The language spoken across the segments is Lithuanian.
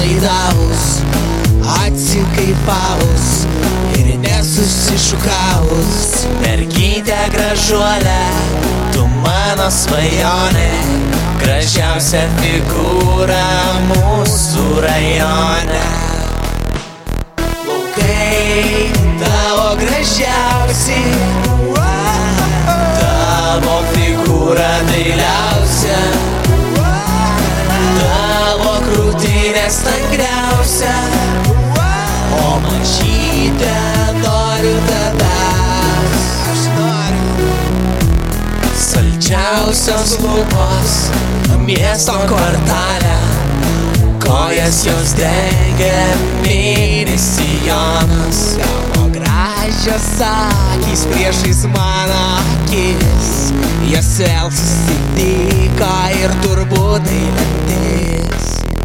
atsipalaidavus, atsikaipavus ir nesusišukavus. Mergytė gražuolė, tu mano svajonė, gražiausia figūra mūsų rajone. Laukai tavo gražiausi, tavo figūra dailiausia, tavo krūtinė stangriausia, o mažytė noriu tavęs. Aš noriu saldžiausios lūpos miesto kvartale, kojas jos dengia mini sijonas, tavo gražios akys priešais mano akis, jos vėl susitiko ir turbūt tai naktis.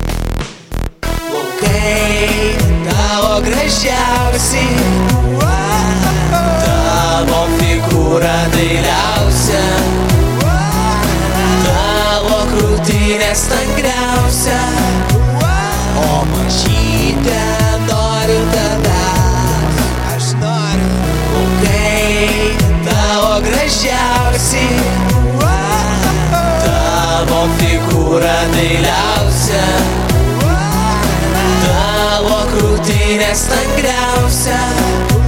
Laukai tavo gražiausi, tavo figūra dailiausia, tavo krūtinė stangriausia, o mažytė noriu tavęs. Aš noriu. Laukai tavo gražiausi, tavo figūra dailiausia, tavo krūtinė stangriausia,